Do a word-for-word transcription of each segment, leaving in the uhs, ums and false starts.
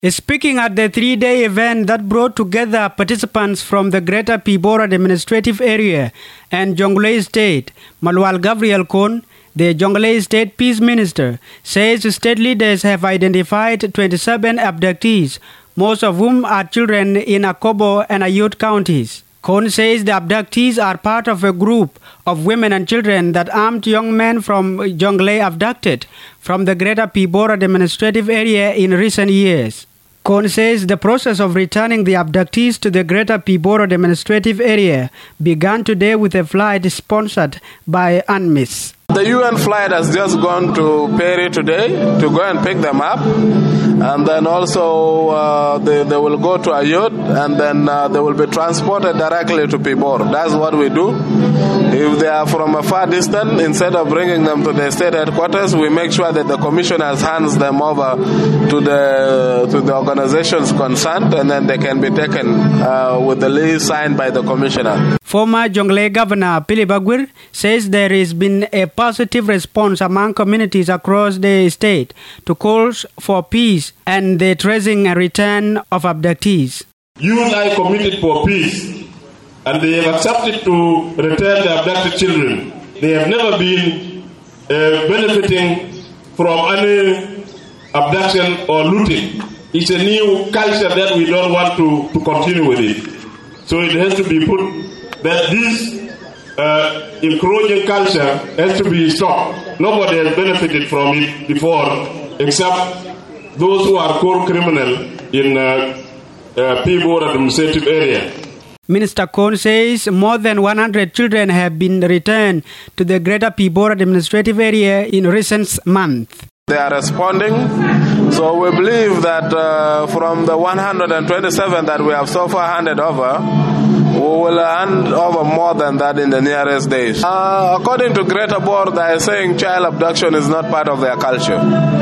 Speaking at the three-day event that brought together participants from the Greater P. Board Administrative Area and Jonglei State, Malwal Gabriel Kon, the Jonglei State Peace Minister, says state leaders have identified twenty-seven abductees, most of whom are children in Akobo and Ayut counties. Kon says the abductees are part of a group of women and children that armed young men from Jonglei abducted from the Greater P. Board Administrative Area in recent years. Kon says the process of returning the abductees to the Greater P. Board Administrative Area began today with a flight sponsored by UNMISS. The U N flight has just gone to Peri today to go and pick them up, and then also uh, they, they will go to Ayut, and then uh, they will be transported directly to Pibor. That's what we do. If they are from a far distance, instead of bringing them to the state headquarters, we make sure that the commissioners hands them over to the to the organizations concerned, and then they can be taken uh, with the list signed by the commissioner. Former Jonglei Governor Philip Aguirre says there has been a positive response among communities across the state to calls for peace and the tracing and return of abductees. Youth are committed for peace, and they have accepted to return the abducted children. They have never been uh, benefiting from any abduction or looting. It's a new culture that we don't want to, to continue with it. So it has to be put that this uh, encroaching culture has to be stopped. Nobody has benefited from it before except those who are called criminal in uh, uh, P. Board Administrative Area. Minister Kon says more than one hundred children have been returned to the Greater P. Board Administrative Area in recent months. They are responding, so we believe that uh, from the one hundred twenty-seven that we have so far handed over, we will hand over more than that in the nearest days. Uh, according to Greater Board, they are saying child abduction is not part of their culture.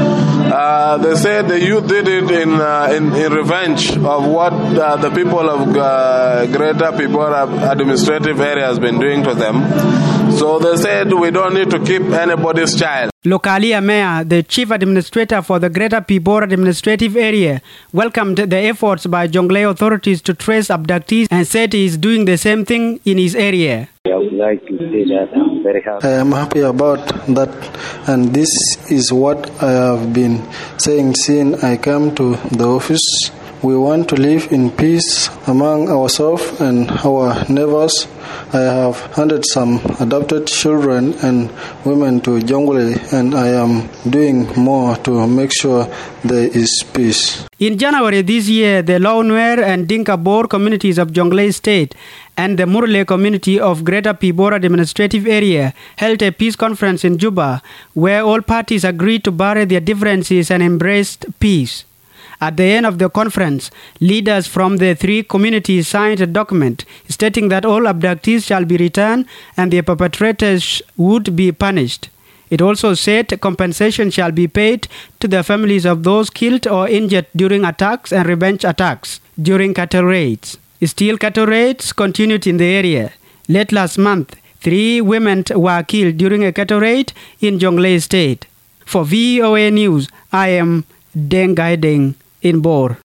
Uh, they say the youth did it in uh, in, in revenge of what uh, the people of uh, Greater P. Board Administrative Area has been doing to them. So they said we don't need to keep anybody's child. Lokalia Mayor, the Chief Administrator for the Greater P. Board Administrative Area, welcomed the efforts by Jonglei authorities to trace abductees and said he is doing the same thing in his area. I would like to say that I'm very happy. I am happy about that, and this is what I have been saying since I came to the office. We want to live in peace among ourselves and our neighbors. I have handed some adopted children and women to Jonglei, and I am doing more to make sure there is peace. In January this year, the Lawnware and Dinka Bor communities of Jonglei State and the Murle community of Greater P. Board Administrative Area held a peace conference in Juba, where all parties agreed to bury their differences and embraced peace. At the end of the conference, leaders from the three communities signed a document stating that all abductees shall be returned and the perpetrators would be punished. It also said compensation shall be paid to the families of those killed or injured during attacks and revenge attacks during cattle raids. Still, cattle raids continued in the area. Late last month, three women were killed during a cattle raid in Jonglei State. For V O A News, I am Deng Gai Deng in Bor.